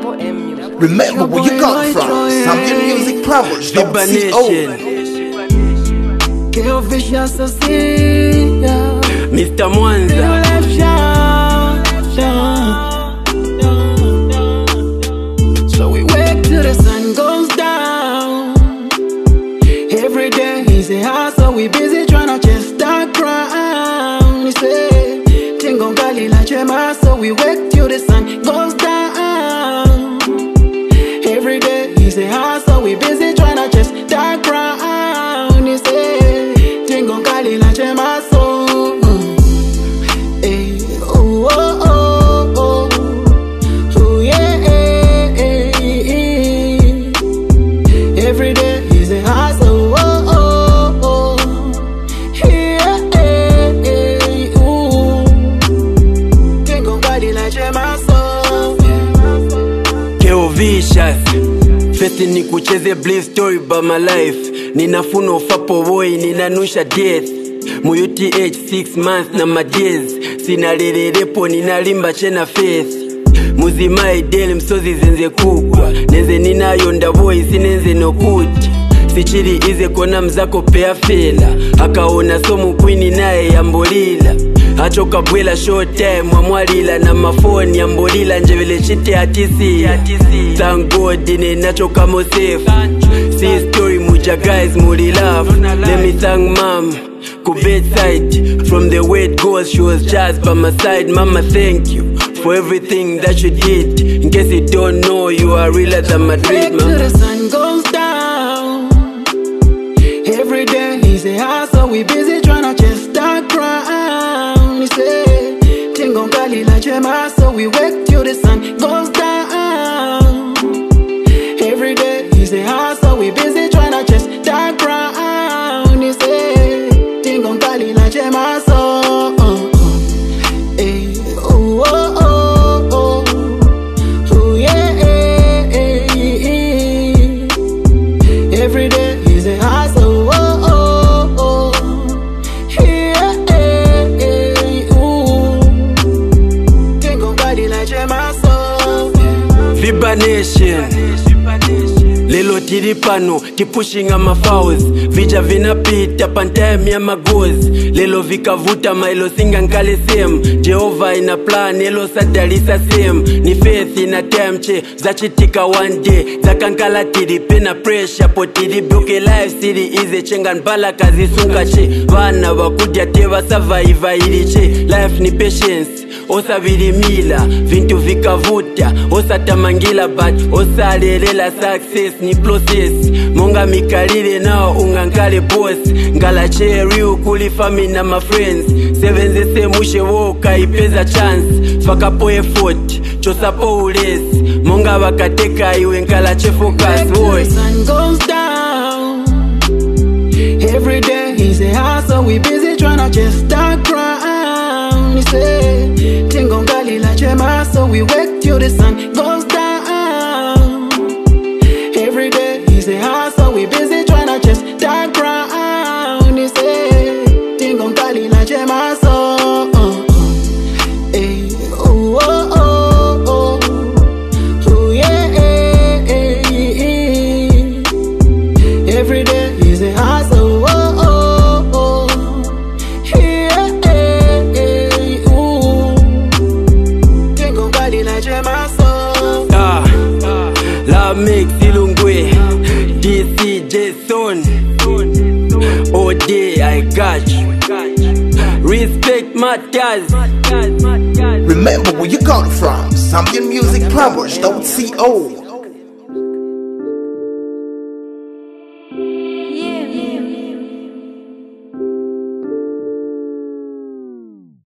Remember where you got from. Zambian Music Powers. Vibanation. Mr. Mwanza. So we wake till the sun goes down. Every day is a hustle. We busy tryna chase that crown. We say Tingo Ngali la chema. So we wake till the sun goes down. Every day is a hustle. We busy tryna chase that crown. We say Tingo Ngali la chema. So Festi ni kucheze bliss story by my life. Ninafuna ufapo boy, ninanusha death. Mu UTH 6 months na madays. Sinalererepo ninalimba chena faith. Muzima ideli msozi zenze kukwa. Neze ninayonda boy sinenze nokuti. Sichiri ize kona mzako pea fela. Hakaona somu kwini nae yambolila. Hachoka bwela short time mwamwalila na mafoni yambolila njevele chite hatisi. Thank God ninachoka mo safe. See story muja guys muli love. Let me thank mom ku bedside. From the way it goes she was just by my side. Mama thank you for everything that you did. In case you don't know you are realer than my dream. Till the sun goes down. Every day is a hustle. We busy tryna chase that crown. We say Tingo Ngali la chema. So we wake till the sun goes down. Every day is a hustle. We busy tryna chase that crown. We say Tingo Ngali la chema. So every day is a hustle. Vibanation. Lelo tiripano, tipushing my fouls. Vija vinapita, pantime ya magozi. Lelo vikavuta mailo singa nkale same. Jehovah ina plan, elo sadalisa same. Ni faith ina temche, zachitika one day. Zakankala tiripe na pressure, potiri broke life city ize chengan bala kazi sungache. Vana wakudia teva survive iliche. Life ni patience, osa vilimila. Vintu vikavuta, osa tamangila but osa lelela success ni process. Monga mikalile nao ungankale boss. Ngala cherry ukuli family na my friends. Seven zese mushe woka ipeza chance. Fakapo effort, chosapo ulesi. Monga wakateka iwe nkala che focus boy. The sun goes down. Every day is a hustle. We busy tryna chase that crown. We say Tingo Ngali la chema. So we wake till the sun goes down. Every day is a hustle. We busy tryna chase that crown. We say Tingo Ngali la chema. So every day is a hustle. Tingo Ngali la chema. So La mix ilungwe DC Jason. Oh day I got you. Respect matters. Remember where you got from. Zambian Music Powers. Co.